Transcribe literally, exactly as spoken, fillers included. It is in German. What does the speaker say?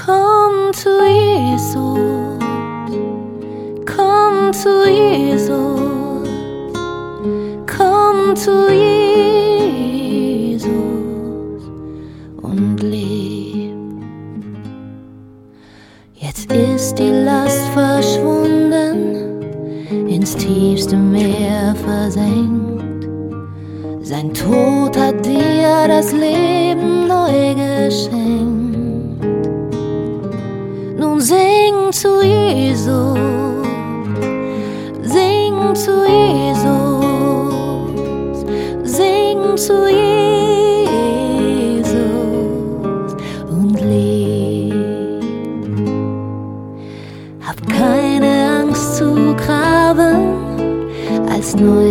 Komm zu Jesus, komm zu Jesus, komm zu Jesus und leb. Jetzt ist die Last verschwunden, ins tiefste Meer versenkt. Sein Tod hat dir das Leben neu geschenkt. Nun sing zu Jesus, sing zu Jesus, sing zu Jesus und leb. Hab keine Angst zu graben, als neu